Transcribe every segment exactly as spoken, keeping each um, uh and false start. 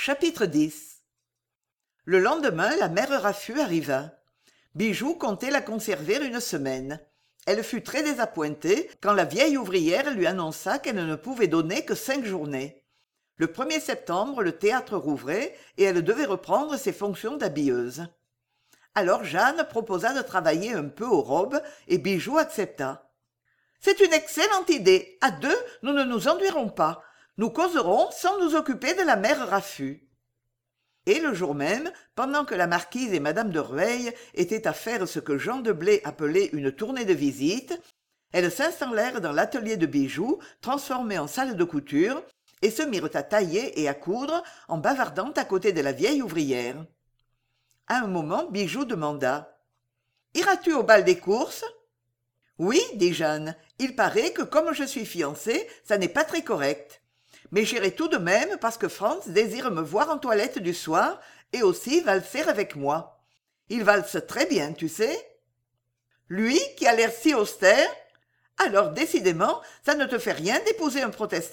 Chapitre dix. Le lendemain, la mère Raffu arriva. Bijou comptait la conserver une semaine. Elle fut très désappointée quand la vieille ouvrière lui annonça qu'elle ne pouvait donner que cinq journées. Le premier septembre, le théâtre rouvrait et elle devait reprendre ses fonctions d'habilleuse. Alors Jeanne proposa de travailler un peu aux robes et Bijou accepta. « C'est une excellente idée. À deux, nous ne nous ennuierons pas. Nous causerons sans nous occuper de la mère Raffu. » Et le jour même, pendant que la marquise et madame de Rueil étaient à faire ce que Jean de Blé appelait une tournée de visite, elles s'installèrent dans l'atelier de Bijou, transformé en salle de couture, et se mirent à tailler et à coudre en bavardant à côté de la vieille ouvrière. À un moment, Bijou demanda « Iras-tu au bal des courses ?»« Oui, dit Jeanne, il paraît que comme je suis fiancée, ça n'est pas très correct. Mais j'irai tout de même parce que Franz désire me voir en toilette du soir et aussi valser avec moi. Il valse très bien, tu sais. Lui, qui a l'air si austère. Alors, décidément, ça ne te fait rien d'épouser un protestant ?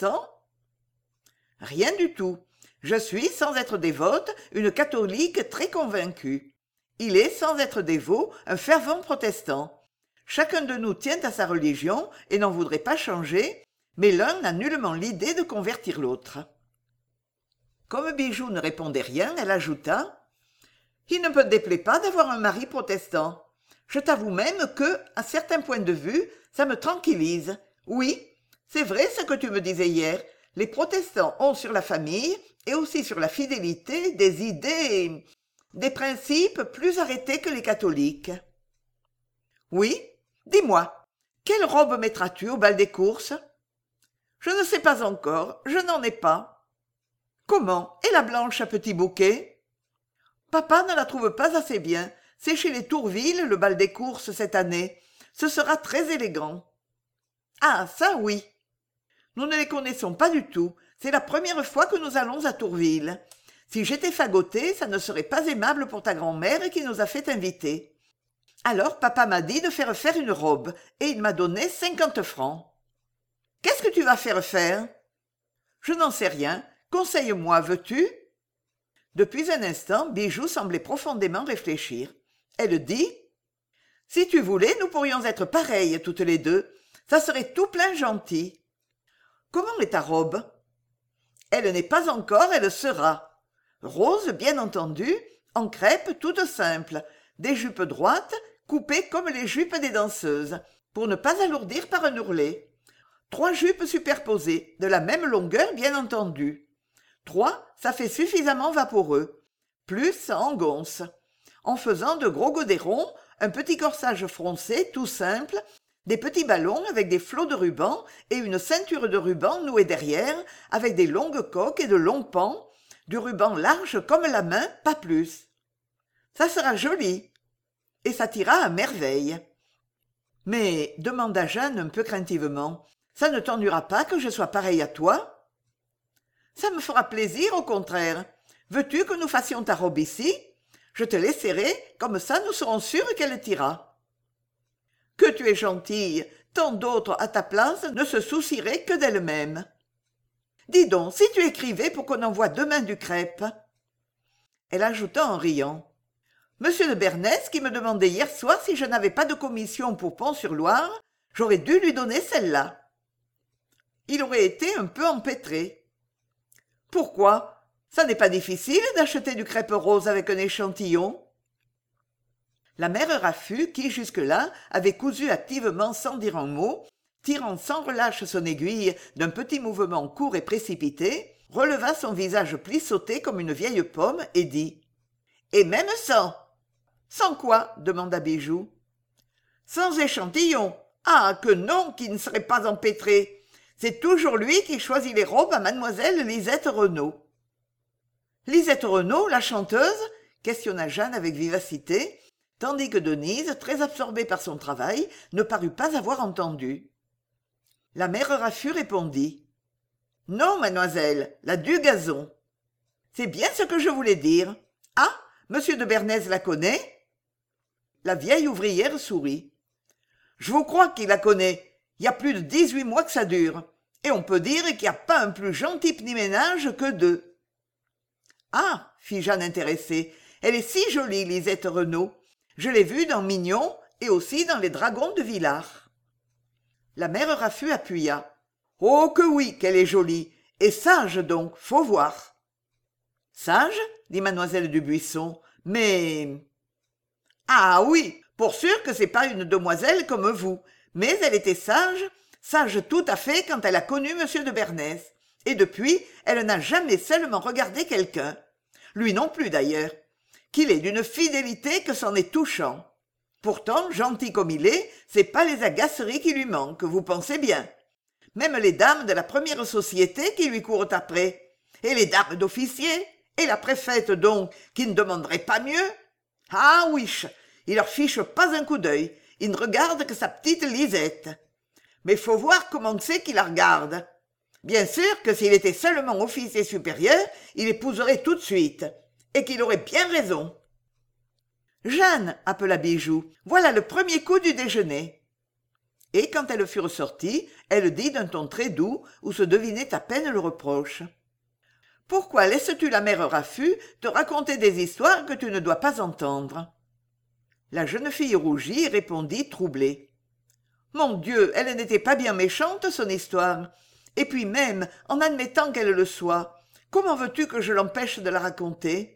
Rien du tout. Je suis, sans être dévote, une catholique très convaincue. Il est, sans être dévot, un fervent protestant. Chacun de nous tient à sa religion et n'en voudrait pas changer, mais l'un n'a nullement l'idée de convertir l'autre. Comme Bijou ne répondait rien, elle ajouta « Il ne me déplaît pas d'avoir un mari protestant. Je t'avoue même que, à certains points de vue, ça me tranquillise. Oui, c'est vrai ce que tu me disais hier, les protestants ont sur la famille et aussi sur la fidélité des idées, des principes plus arrêtés que les catholiques. Oui, dis-moi, quelle robe mettras-tu au bal des courses ? Je ne sais pas encore, je n'en ai pas. Comment, et la blanche à petits bouquets ? Papa ne la trouve pas assez bien. C'est chez les Tourville le bal des courses cette année. Ce sera très élégant. Ah, ça oui. Nous ne les connaissons pas du tout. C'est la première fois que nous allons à Tourville. Si j'étais fagotée, ça ne serait pas aimable pour ta grand-mère qui nous a fait inviter. Alors papa m'a dit de faire faire une robe, et il m'a donné cinquante francs. Qu'est-ce que tu vas faire faire ? Je n'en sais rien. Conseille-moi, veux-tu ? Depuis un instant, Bijou semblait profondément réfléchir. Elle dit « Si tu voulais, nous pourrions être pareilles toutes les deux. Ça serait tout plein gentil. Comment est ta robe ? Elle n'est pas encore, elle sera. Rose, bien entendu, en crêpe toute simple, des jupes droites, coupées comme les jupes des danseuses, pour ne pas alourdir par un ourlet. Trois jupes superposées, de la même longueur, bien entendu. Trois, ça fait suffisamment vaporeux. Plus en gonce. En faisant de gros godets ronds, un petit corsage froncé, tout simple, des petits ballons avec des flots de ruban et une ceinture de ruban nouée derrière, avec des longues coques et de longs pans, du ruban large comme la main, pas plus. Ça sera joli. Et ça t'ira à merveille. Mais, demanda Jeanne un peu craintivement, ça ne t'ennuiera pas que je sois pareille à toi ? Ça me fera plaisir, au contraire. Veux-tu que nous fassions ta robe ici ? Je te laisserai, comme ça nous serons sûrs qu'elle t'ira. Que tu es gentille, tant d'autres à ta place ne se soucieraient que d'elles-mêmes. Dis donc, si tu écrivais pour qu'on envoie demain du crêpe. Elle ajouta en riant. Monsieur de Bernès, qui me demandait hier soir si je n'avais pas de commission pour Pont-sur-Loire, j'aurais dû lui donner celle-là. Il aurait été un peu empêtré. Pourquoi ? Ça n'est pas difficile d'acheter du crêpe rose avec un échantillon. La mère Raffu, qui jusque-là avait cousu activement sans dire un mot, tirant sans relâche son aiguille d'un petit mouvement court et précipité, releva son visage plissotté comme une vieille pomme et dit « Et même sans ?»« Sans quoi ?» demanda Bijou. « Sans échantillon. Ah, que non, qui ne serait pas empêtré. C'est toujours lui qui choisit les robes à mademoiselle Lisette Renaud. » Lisette Renaud, la chanteuse ? Questionna Jeanne avec vivacité, tandis que Denise, très absorbée par son travail, ne parut pas avoir entendu. La mère Raffu répondit. « Non, mademoiselle, la du gazon. »« C'est bien ce que je voulais dire. Ah, monsieur de Bernès la connaît ?» La vieille ouvrière sourit. « Je vous crois qu'il la connaît. Il y a plus de dix-huit mois que ça dure. Et on peut dire qu'il n'y a pas un plus gentil petit ménage que deux. » Ah, fit Jeanne intéressée, elle est si jolie, Lisette Renault. Je l'ai vue dans Mignon et aussi dans Les Dragons de Villars. La mère Raffu appuya. Oh que oui, qu'elle est jolie, et sage donc, faut voir. Sage dit mademoiselle Dubuisson, mais... Ah oui, pour sûr que c'est pas une demoiselle comme vous, mais elle était sage, sage tout à fait quand elle a connu monsieur de Bernès, et depuis, elle n'a jamais seulement regardé quelqu'un. Lui non plus d'ailleurs. Qu'il est d'une fidélité que c'en est touchant. Pourtant, gentil comme il est, c'est pas les agaceries qui lui manquent, vous pensez bien. Même les dames de la première société qui lui courent après. Et les dames d'officier. Et la préfète donc, qui ne demanderait pas mieux. Ah ouiche, il leur fiche pas un coup d'œil. Il ne regarde que sa petite Lisette. Mais faut voir comment c'est qu'il la regarde. Bien sûr que s'il était seulement officier supérieur, il épouserait tout de suite. Et qu'il aurait bien raison. Jeanne, appela Bijou, voilà le premier coup du déjeuner. Et quand elles furent sorties, elle dit d'un ton très doux, où se devinait à peine le reproche. Pourquoi laisses-tu la mère Raffu te raconter des histoires que tu ne dois pas entendre? La jeune fille rougit et répondit troublée. Mon Dieu, elle n'était pas bien méchante, son histoire. Et puis même, en admettant qu'elle le soit, comment veux-tu que je l'empêche de la raconter?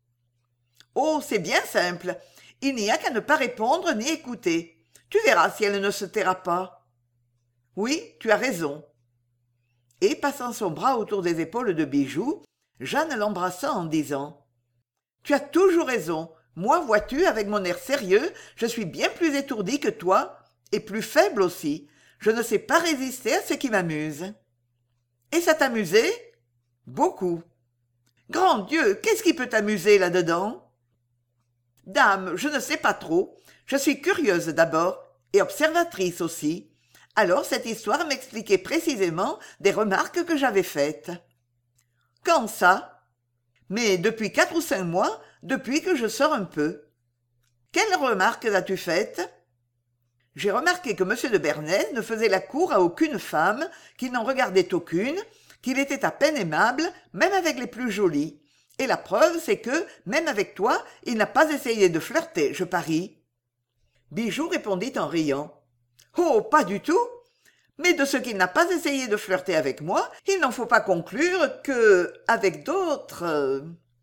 Oh, c'est bien simple. Il n'y a qu'à ne pas répondre ni écouter. Tu verras si elle ne se taira pas. Oui, tu as raison. Et passant son bras autour des épaules de Bijou, Jeanne l'embrassa en disant « Tu as toujours raison. Moi, vois-tu, avec mon air sérieux, je suis bien plus étourdie que toi, et plus faible aussi. Je ne sais pas résister à ce qui m'amuse. » Et ça t'amusait? Beaucoup. Grand Dieu, qu'est-ce qui peut t'amuser là-dedans? Dame, je ne sais pas trop. Je suis curieuse d'abord, et observatrice aussi. Alors cette histoire m'expliquait précisément des remarques que j'avais faites. Quand ça? Mais depuis quatre ou cinq mois, depuis que je sors un peu. Quelles remarques as-tu faites? J'ai remarqué que M. de Bernès ne faisait la cour à aucune femme, qu'il n'en regardait aucune, qu'il était à peine aimable, même avec les plus jolies. Et la preuve, c'est que, même avec toi, il n'a pas essayé de flirter, je parie. Bijou répondit en riant. Oh, pas du tout. Mais de ce qu'il n'a pas essayé de flirter avec moi, il n'en faut pas conclure que, avec d'autres... euh,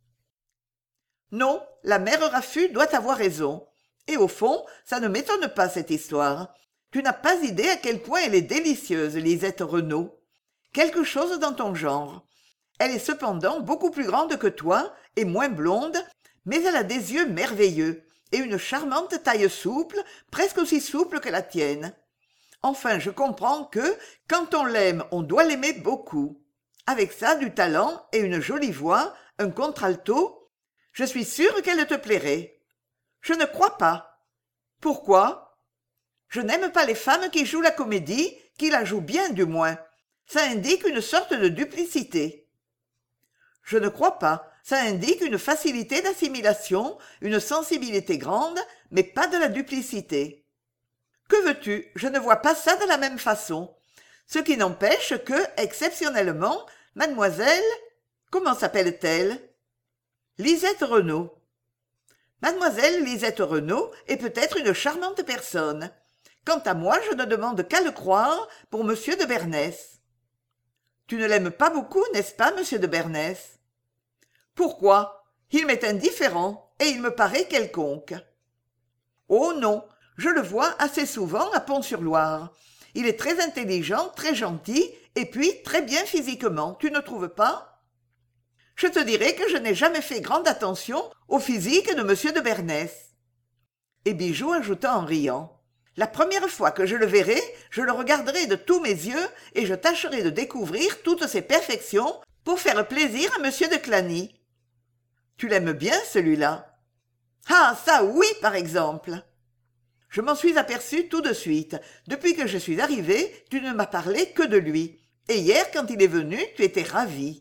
Non, la mère Raffu doit avoir raison. Et au fond, ça ne m'étonne pas, cette histoire. Tu n'as pas idée à quel point elle est délicieuse, Lisette Renault. Quelque chose dans ton genre. Elle est cependant beaucoup plus grande que toi et moins blonde, mais elle a des yeux merveilleux et une charmante taille souple, presque aussi souple que la tienne. Enfin, je comprends que, quand on l'aime, on doit l'aimer beaucoup. Avec ça, du talent et une jolie voix, un contralto, je suis sûre qu'elle te plairait. Je ne crois pas. Pourquoi? Je n'aime pas les femmes qui jouent la comédie, qui la jouent bien du moins. Ça indique une sorte de duplicité. Je ne crois pas. Ça indique une facilité d'assimilation, une sensibilité grande, mais pas de la duplicité. Que veux-tu? Je ne vois pas ça de la même façon. Ce qui n'empêche que, exceptionnellement, mademoiselle... Comment s'appelle-t-elle? Lisette Renault. Mademoiselle Lisette Renault est peut-être une charmante personne. Quant à moi, je ne demande qu'à le croire pour monsieur de Bernès. Tu ne l'aimes pas beaucoup, n'est-ce pas, monsieur de Bernès? Pourquoi? Il m'est indifférent et il me paraît quelconque. Oh non, je le vois assez souvent à Pont-sur-Loire. Il est très intelligent, très gentil et puis très bien physiquement, tu ne trouves pas? Je te dirai que je n'ai jamais fait grande attention au physique de monsieur de Bernès. Et Bijou ajouta en riant. La première fois que je le verrai, je le regarderai de tous mes yeux et je tâcherai de découvrir toutes ses perfections pour faire plaisir à monsieur de Clagny. Tu l'aimes bien, celui-là? Ah, ça oui, par exemple. Je m'en suis aperçue tout de suite. Depuis que je suis arrivée, tu ne m'as parlé que de lui. Et hier, quand il est venu, tu étais ravie.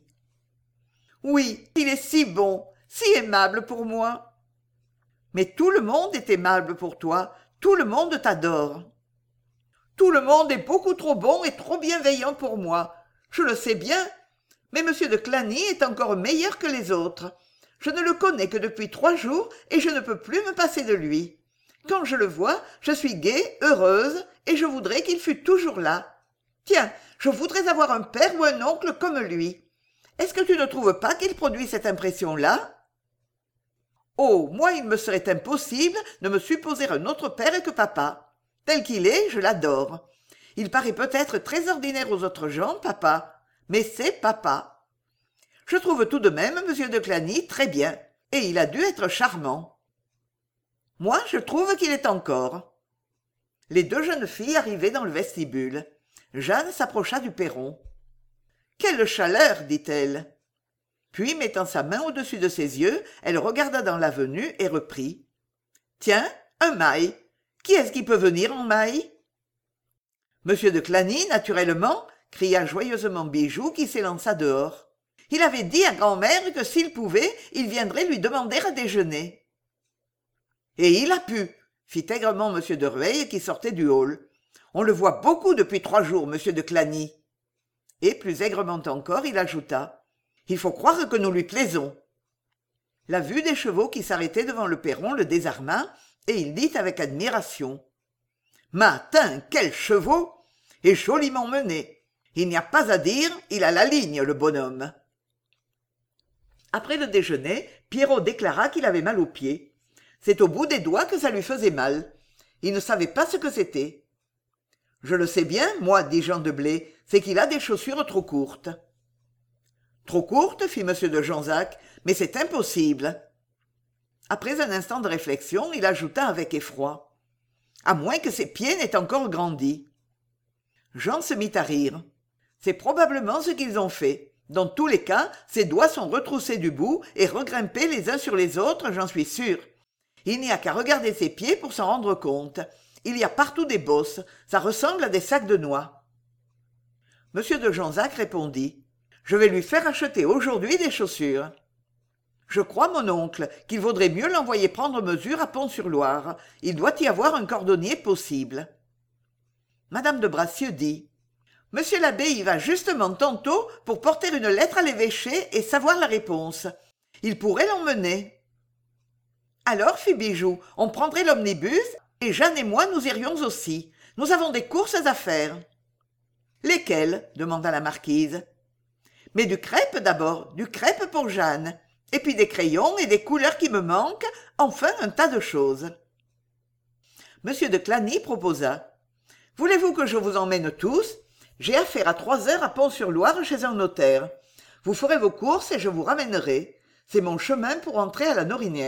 Oui, il est si bon, si aimable pour moi. Mais tout le monde est aimable pour toi. Tout le monde t'adore. Tout le monde est beaucoup trop bon et trop bienveillant pour moi. Je le sais bien. Mais M. de Clagny est encore meilleur que les autres. Je ne le connais que depuis trois jours et je ne peux plus me passer de lui. Quand je le vois, je suis gaie, heureuse, et je voudrais qu'il fût toujours là. Tiens, je voudrais avoir un père ou un oncle comme lui. Est-ce que tu ne trouves pas qu'il produit cette impression-là ? Oh, moi, il me serait impossible de me supposer un autre père que papa. Tel qu'il est, je l'adore. Il paraît peut-être très ordinaire aux autres gens, papa, mais c'est papa. Je trouve tout de même M. de Clagny très bien, et il a dû être charmant. Moi, je trouve qu'il est encore. Les deux jeunes filles arrivaient dans le vestibule. Jeanne s'approcha du perron. « Quelle chaleur !» dit-elle. Puis, mettant sa main au-dessus de ses yeux, elle regarda dans l'avenue et reprit. « Tiens, un mail. Qui est-ce qui peut venir en mail ?»« Monsieur de Clagny, naturellement !» cria joyeusement Bijou qui s'élança dehors. « Il avait dit à grand-mère que s'il pouvait, il viendrait lui demander à déjeuner. » « Et il a pu !» fit aigrement M. de Rueil qui sortait du hall. « On le voit beaucoup depuis trois jours, M. de Clagny. » Et plus aigrement encore, il ajouta. « Il faut croire que nous lui plaisons. » La vue des chevaux qui s'arrêtaient devant le perron le désarma, et il dit avec admiration. « Matin, quels chevaux ! Et joliment menés. Il n'y a pas à dire, il a la ligne, le bonhomme. » Après le déjeuner, Pierrot déclara qu'il avait mal aux pieds. C'est au bout des doigts que ça lui faisait mal. Il ne savait pas ce que c'était. « Je le sais bien, moi, dit Jean de Blé, c'est qu'il a des chaussures trop courtes. »« Trop courtes, fit M. de Jonzac, mais c'est impossible. » Après un instant de réflexion, il ajouta avec effroi. « À moins que ses pieds n'aient encore grandi. » Jean se mit à rire. « C'est probablement ce qu'ils ont fait. Dans tous les cas, ses doigts sont retroussés du bout et regrimpés les uns sur les autres, j'en suis sûr. Il n'y a qu'à regarder ses pieds pour s'en rendre compte. Il y a partout des bosses, ça ressemble à des sacs de noix. » M. de Jonzac répondit. « Je vais lui faire acheter aujourd'hui des chaussures. » « Je crois, mon oncle, qu'il vaudrait mieux l'envoyer prendre mesure à Pont-sur-Loire. Il doit y avoir un cordonnier possible. » Madame de Bracieux dit. « Monsieur l'abbé y va justement tantôt pour porter une lettre à l'évêché et savoir la réponse. Il pourrait l'emmener. » Alors, fit Bijou, on prendrait l'omnibus et Jeanne et moi nous irions aussi. Nous avons des courses à faire. « Lesquelles ?» demanda la marquise. « Mais du crêpe d'abord, du crêpe pour Jeanne. Et puis des crayons et des couleurs qui me manquent, enfin un tas de choses. » Monsieur de Clagny proposa. « Voulez-vous que je vous emmène tous ? J'ai affaire à trois heures à Pont-sur-Loire chez un notaire. Vous ferez vos courses et je vous ramènerai. C'est mon chemin pour entrer à la Norinière. »«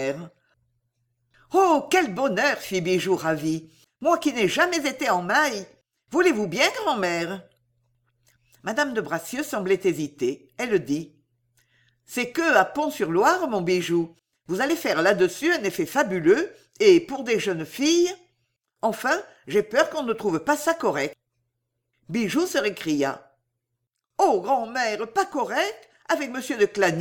Oh, quel bonheur !» fit Bijou ravi. « Moi qui n'ai jamais été en Maille. Voulez-vous bien, grand-mère ?» Madame de Bracieux semblait hésiter. Elle dit. C'est que, à Pont-sur-Loire, mon Bijou, vous allez faire là-dessus un effet fabuleux, et pour des jeunes filles... Enfin, j'ai peur qu'on ne trouve pas ça correct. Bijou se récria. « Oh, grand-mère, pas correct? Avec M. de Clagny ?»«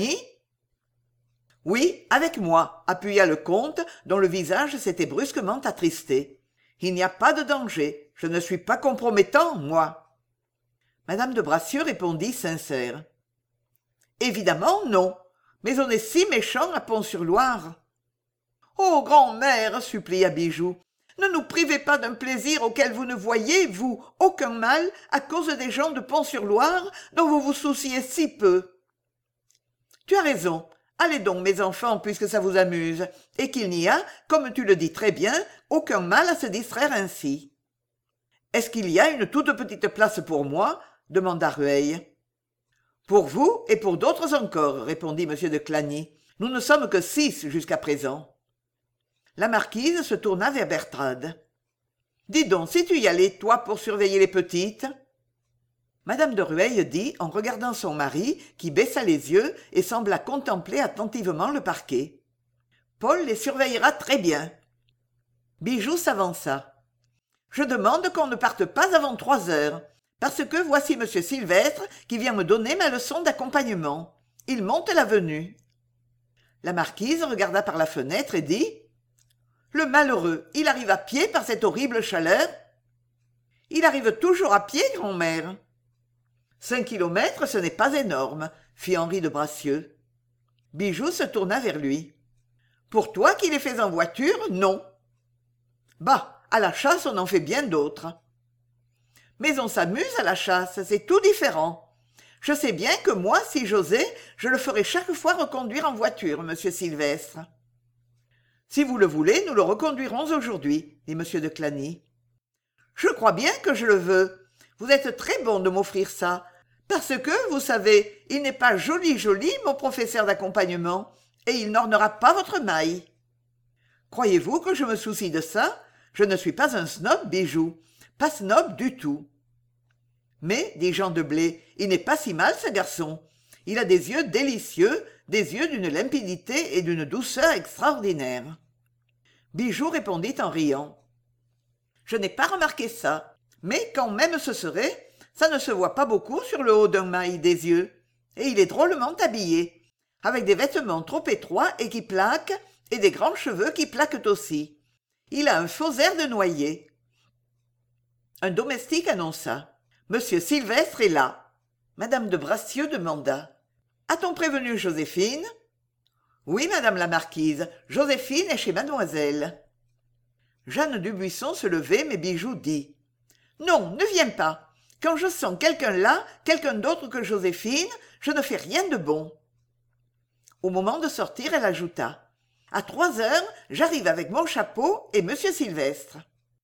Oui, avec moi, » appuya le comte, dont le visage s'était brusquement attristé. « Il n'y a pas de danger, je ne suis pas compromettant, moi. » Madame de Bracieux répondit sincère. Évidemment, non. Mais on est si méchant à Pont-sur-Loire. « Oh, grand-mère, supplia Bijou, ne nous privez pas d'un plaisir auquel vous ne voyez, vous, aucun mal à cause des gens de Pont-sur-Loire dont vous vous souciez si peu. »« Tu as raison. Allez donc, mes enfants, puisque ça vous amuse, et qu'il n'y a, comme tu le dis très bien, aucun mal à se distraire ainsi. »« Est-ce qu'il y a une toute petite place pour moi ?» demanda Rueil. « Pour vous et pour d'autres encore, » répondit M. de Clagny. « Nous ne sommes que six jusqu'à présent. » La marquise se tourna vers Bertrade. « Dis donc, si tu y allais, toi, pour surveiller les petites ?» Madame de Rueil dit, en regardant son mari, qui baissa les yeux et sembla contempler attentivement le parquet. « Paul les surveillera très bien. » Bijou s'avança. « Je demande qu'on ne parte pas avant trois heures. Parce que voici M. Sylvestre qui vient me donner ma leçon d'accompagnement. Il monte l'avenue. » La marquise regarda par la fenêtre et dit. « Le malheureux, il arrive à pied par cette horrible chaleur ?»« Il arrive toujours à pied, grand-mère. » Cinq kilomètres, ce n'est pas énorme, fit Henri de Bracieux. Bijou se tourna vers lui. Pour toi qui les fais en voiture, non. Bah, à la chasse, on en fait bien d'autres. Mais on s'amuse à la chasse, c'est tout différent. Je sais bien que moi, si j'osais, je le ferais chaque fois reconduire en voiture, monsieur Sylvestre. Si vous le voulez, nous le reconduirons aujourd'hui, dit monsieur de Clagny. Je crois bien que je le veux. Vous êtes très bon de m'offrir ça, parce que, vous savez, il n'est pas joli joli, mon professeur d'accompagnement, et il n'ornera pas votre maille. Croyez-vous que je me soucie de ça? Je ne suis pas un snob, Bijou, pas snob du tout. Mais, dit Jean de Blé, il n'est pas si mal, ce garçon. Il a des yeux délicieux, des yeux d'une limpidité et d'une douceur extraordinaires. Bijou répondit en riant. Je n'ai pas remarqué ça, mais quand même ce serait, ça ne se voit pas beaucoup sur le haut d'un mail des yeux. Et il est drôlement habillé, avec des vêtements trop étroits et qui plaquent, et des grands cheveux qui plaquent aussi. Il a un faux air de noyer. Un domestique annonça. Monsieur Sylvestre est là. Madame de Bracieux demanda. A-t-on prévenu Joséphine? Oui, madame la marquise, Joséphine est chez mademoiselle. Jeanne Dubuisson se levait, mais Bijou dit. Non, ne viens pas. Quand je sens quelqu'un là, quelqu'un d'autre que Joséphine, je ne fais rien de bon. Au moment de sortir, elle ajouta. À trois heures, j'arrive avec mon chapeau et monsieur Sylvestre.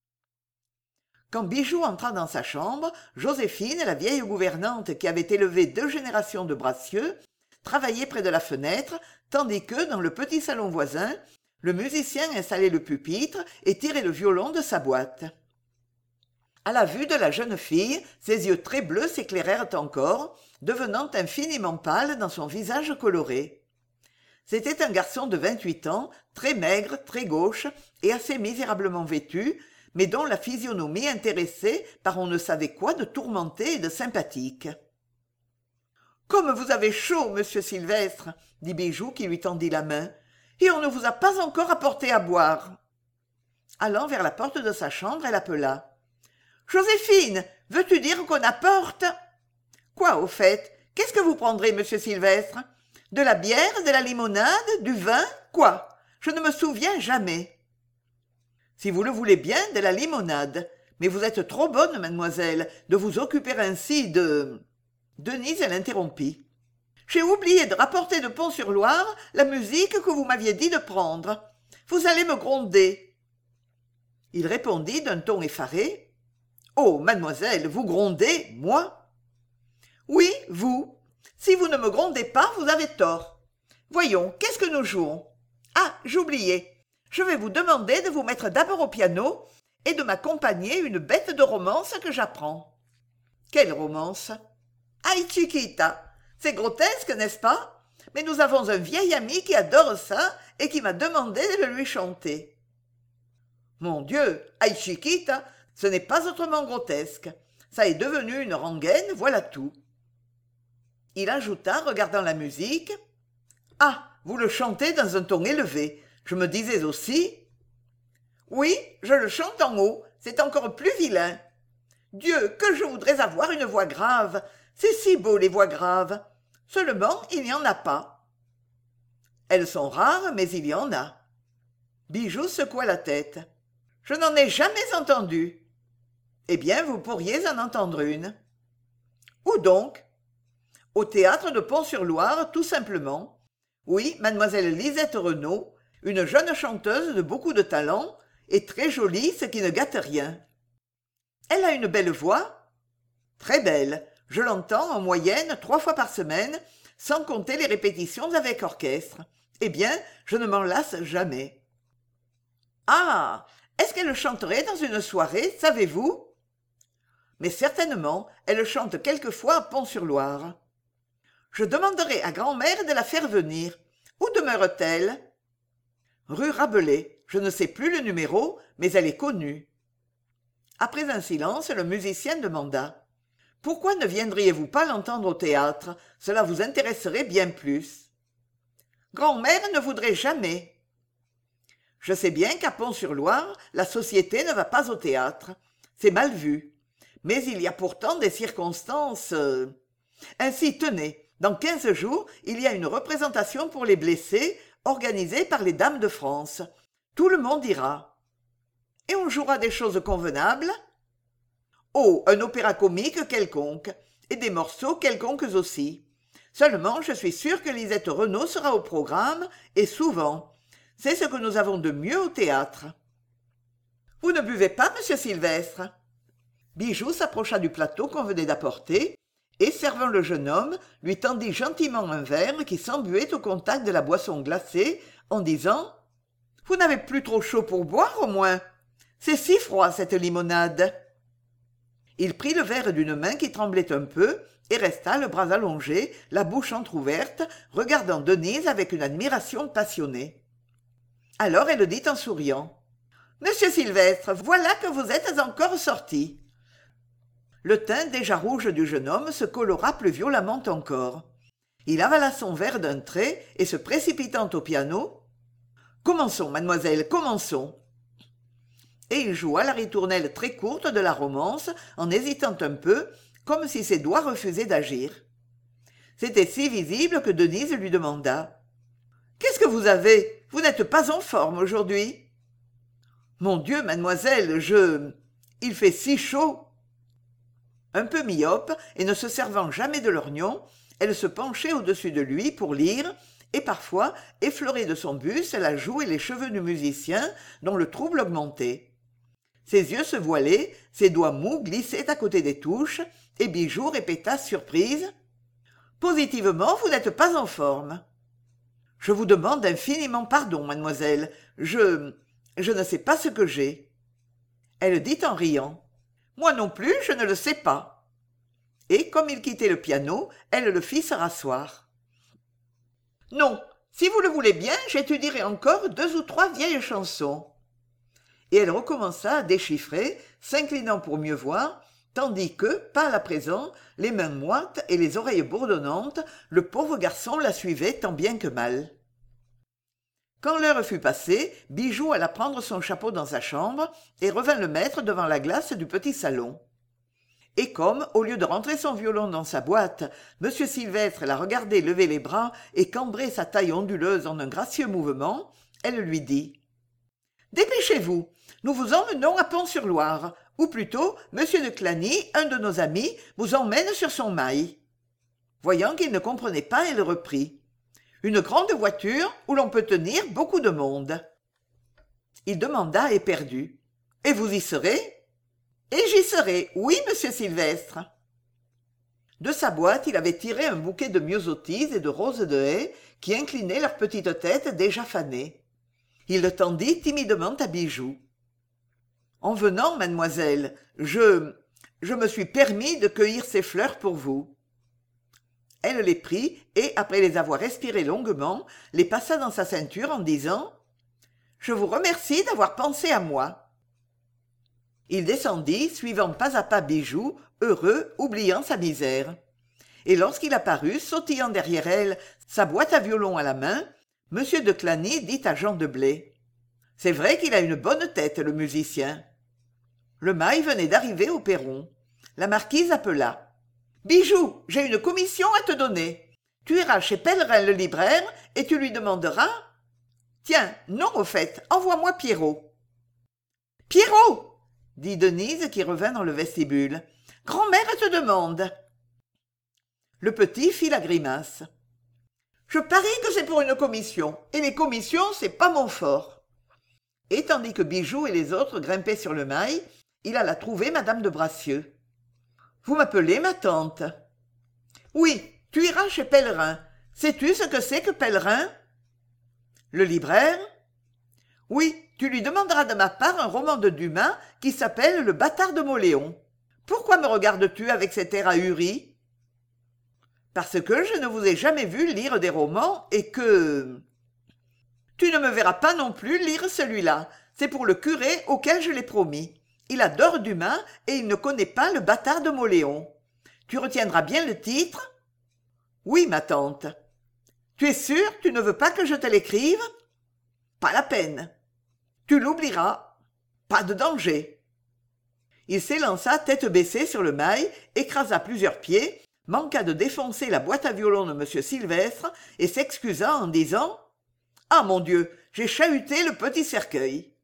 Quand Bijou entra dans sa chambre, Joséphine, la vieille gouvernante qui avait élevé deux générations de Bracieux, travaillait près de la fenêtre, tandis que, dans le petit salon voisin, le musicien installait le pupitre et tirait le violon de sa boîte. À la vue de la jeune fille, ses yeux très bleus s'éclairèrent encore, devenant infiniment pâles dans son visage coloré. C'était un garçon de vingt-huit ans, très maigre, très gauche, et assez misérablement vêtu, mais dont la physionomie intéressait par on ne savait quoi de tourmenté et de sympathique. « Comme vous avez chaud, monsieur Sylvestre !» dit Bijou qui lui tendit la main. « Et on ne vous a pas encore apporté à boire !» Allant vers la porte de sa chambre, elle appela. « Joséphine, veux-tu dire qu'on apporte ?»« Quoi, au fait? Qu'est-ce que vous prendrez, monsieur Sylvestre? De la bière, de la limonade, du vin? Quoi? Je ne me souviens jamais. » Si vous le voulez bien, de la limonade. Mais vous êtes trop bonne, mademoiselle, de vous occuper ainsi de... Denise l'interrompit. J'ai oublié de rapporter de Pont-sur-Loire la musique que vous m'aviez dit de prendre. Vous allez me gronder. Il répondit d'un ton effaré. Oh, mademoiselle, vous grondez, moi? Oui, vous. Si vous ne me grondez pas, vous avez tort. Voyons, qu'est-ce que nous jouons? Ah, j'oubliais. Je vais vous demander de vous mettre d'abord au piano et de m'accompagner une bête de romance que j'apprends. Quelle romance? Aïe Chiquita. C'est grotesque, n'est-ce pas? Mais nous avons un vieil ami qui adore ça et qui m'a demandé de le lui chanter. Mon Dieu, Aïe Chiquita, ce n'est pas autrement grotesque. Ça est devenu une rengaine, voilà tout. Il ajouta, regardant la musique. Ah, vous le chantez dans un ton élevé. Je me disais aussi. Oui, je le chante en haut, c'est encore plus vilain. Dieu, que je voudrais avoir une voix grave. C'est si beau, les voix graves. Seulement, il n'y en a pas. Elles sont rares, mais il y en a. Bijou secoua la tête. Je n'en ai jamais entendu. Eh bien, vous pourriez en entendre une. Où donc? Au théâtre de Pont-sur-Loire, tout simplement. Oui, mademoiselle Lisette Renaud, une jeune chanteuse de beaucoup de talent, et très jolie, ce qui ne gâte rien. Elle a une belle voix? Très belle. Je l'entends en moyenne trois fois par semaine, sans compter les répétitions avec orchestre. Eh bien, je ne m'en lasse jamais. Ah! Est-ce qu'elle chanterait dans une soirée, savez-vous? Mais certainement, elle chante quelquefois à Pont-sur-Loire. Je demanderai à grand-mère de la faire venir. Où demeure-t-elle? Rue Rabelais. Je ne sais plus le numéro, mais elle est connue. Après un silence, le musicien demanda. Pourquoi ne viendriez-vous pas l'entendre au théâtre? Cela vous intéresserait bien plus. Grand-mère ne voudrait jamais. Je sais bien qu'à Pont-sur-Loire, la société ne va pas au théâtre. C'est mal vu. Mais il y a pourtant des circonstances... Ainsi, tenez, dans quinze jours, il y a une représentation pour les blessés, organisée par les dames de France. Tout le monde ira. Et on jouera des choses convenables? Oh, un opéra comique quelconque, et des morceaux quelconques aussi. Seulement, je suis sûre que Lisette Renault sera au programme, et souvent. C'est ce que nous avons de mieux au théâtre. Vous ne buvez pas, monsieur Sylvestre? Bijou s'approcha du plateau qu'on venait d'apporter, et, servant le jeune homme, lui tendit gentiment un verre qui s'embuait au contact de la boisson glacée, en disant « Vous n'avez plus trop chaud pour boire, au moins? C'est si froid, cette limonade !» Il prit le verre d'une main qui tremblait un peu, et resta le bras allongé, la bouche entr'ouverte, regardant Denise avec une admiration passionnée. Alors elle dit en souriant « Monsieur Sylvestre, voilà que vous êtes encore sorti !» Le teint déjà rouge du jeune homme se colora plus violemment encore. Il avala son verre d'un trait et se précipitant au piano « Commençons, mademoiselle, commençons !» Et il joua la ritournelle très courte de la romance en hésitant un peu, comme si ses doigts refusaient d'agir. C'était si visible que Denise lui demanda « Qu'est-ce que vous avez? Vous n'êtes pas en forme aujourd'hui ?»« Mon Dieu, mademoiselle, je... il fait si chaud !» Un peu myope et ne se servant jamais de lorgnon, elle se penchait au-dessus de lui pour lire, et parfois effleurait de son buste la joue et les cheveux du musicien, dont le trouble augmentait. Ses yeux se voilaient, ses doigts mous glissaient à côté des touches, et Bijou répéta surprise « Positivement, vous n'êtes pas en forme. »« Je vous demande infiniment pardon, mademoiselle. Je... je ne sais pas ce que j'ai. » Elle dit en riant « Moi non plus, je ne le sais pas. » Et comme il quittait le piano, elle le fit se rasseoir. « Non, si vous le voulez bien, j'étudierai encore deux ou trois vieilles chansons. » Et elle recommença à déchiffrer, s'inclinant pour mieux voir, tandis que, pâle à présent, les mains moites et les oreilles bourdonnantes, le pauvre garçon la suivait tant bien que mal. Quand l'heure fut passée, Bijou alla prendre son chapeau dans sa chambre et revint le mettre devant la glace du petit salon. Et comme, au lieu de rentrer son violon dans sa boîte, M. Sylvestre la regardait lever les bras et cambrer sa taille onduleuse en un gracieux mouvement, elle lui dit « Dépêchez-vous, nous vous emmenons à Pont-sur-Loire, ou plutôt, M. de Clagny, un de nos amis, vous emmène sur son mail. » Voyant qu'il ne comprenait pas, elle reprit « Une grande voiture où l'on peut tenir beaucoup de monde. » Il demanda éperdu « Et vous y serez ?»« Et j'y serai, oui, monsieur Sylvestre. » De sa boîte, il avait tiré un bouquet de myosotis et de roses de haie qui inclinaient leurs petites têtes déjà fanées. Il le tendit timidement à Bijou. « En venant, mademoiselle, je... je me suis permis de cueillir ces fleurs pour vous. » Elle les prit et, après les avoir respirées longuement, les passa dans sa ceinture en disant « Je vous remercie d'avoir pensé à moi. » Il descendit, suivant pas à pas Bijou, heureux, oubliant sa misère. Et lorsqu'il apparut, sautillant derrière elle, sa boîte à violon à la main, M. de Clagny dit à Jean de Blé « C'est vrai qu'il a une bonne tête, le musicien. » Le mail venait d'arriver au perron. La marquise appela. « Bijou, j'ai une commission à te donner. Tu iras chez Pellerin le libraire et tu lui demanderas... Tiens, non au fait, envoie-moi Pierrot. »« Pierrot !» dit Denise qui revint dans le vestibule. « Grand-mère te demande. » Le petit fit la grimace. « Je parie que c'est pour une commission, et les commissions, c'est pas mon fort. » Et tandis que Bijou et les autres grimpaient sur le mail, il alla trouver madame de Bracieux. « Vous m'appelez ma tante. »« Oui, tu iras chez Pellerin. Sais-tu ce que c'est que Pellerin ?»« Le libraire ?»« Oui, tu lui demanderas de ma part un roman de Dumas qui s'appelle Le bâtard de Mauléon. Pourquoi me regardes-tu avec cet air ahuri ?»« Parce que je ne vous ai jamais vu lire des romans et que... » « Tu ne me verras pas non plus lire celui-là. C'est pour le curé auquel je l'ai promis. Il adore Dumas et il ne connaît pas Le bâtard de Mauléon. Tu retiendras bien le titre ? » ?»« Oui, ma tante. »« Tu es sûre, tu ne veux pas que je te l'écrive ? » ?»« Pas la peine. »« Tu l'oublieras. »« Pas de danger. » Il s'élança tête baissée sur le mail, écrasa plusieurs pieds, manqua de défoncer la boîte à violon de m sylvestre et s'excusa en disant ah mon dieu j'ai chahuté le petit cercueil